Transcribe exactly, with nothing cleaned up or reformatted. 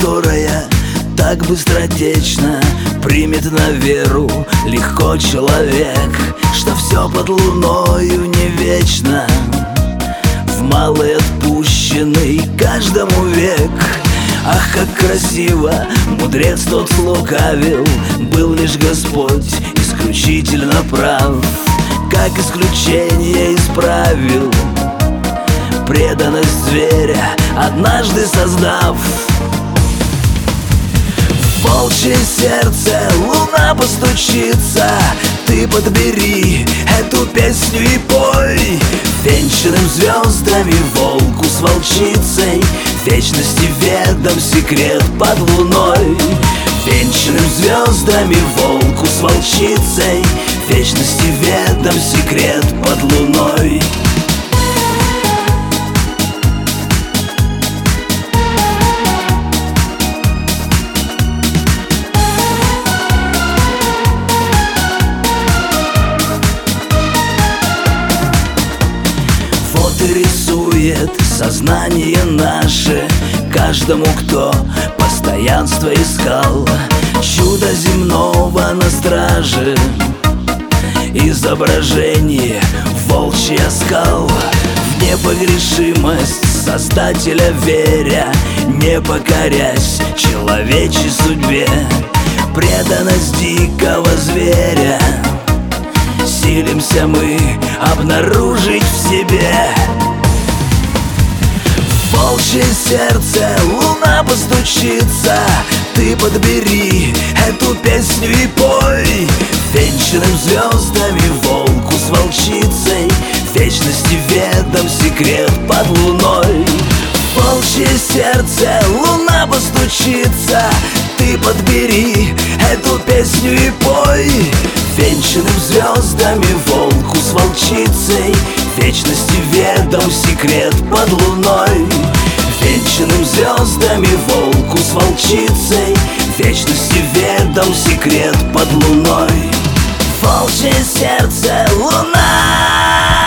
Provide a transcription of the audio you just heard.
которая так быстротечно примет на веру легко человек, что все под луною не вечно, в малый отпущенный каждому век. Ах, как красиво мудрец тот лукавил, был лишь Господь исключительно прав, как исключение исправил преданность зверя, однажды создав. В волчье сердце луна постучится, ты подбери эту песню и пой. Венчанным звездами волку с волчицей вечности ведом секрет под луной. Венчанным звездами волку с волчицей вечности ведом секрет под луной. Вот и рисует сознание наше каждому, кто постоянство искал, чудо земного на страже, изображение волчий оскал. В непогрешимость Создателя веря, не покорясь человечьей судьбе, преданность дикого зверя силимся мы обнаружить в себе. В волчье сердце луна постучится, ты подбери эту песню и пой. Венчанным звездами волку с волчицей вечности ведом секрет под луной. В волчье сердце луна постучится, ты подбери эту песню и пой. Венчанным звездами волку с волчицей вечности ведом секрет под луной. Венчанным звездами волку с волчицей вечности ведом секрет под луной. Волчье сердце луна.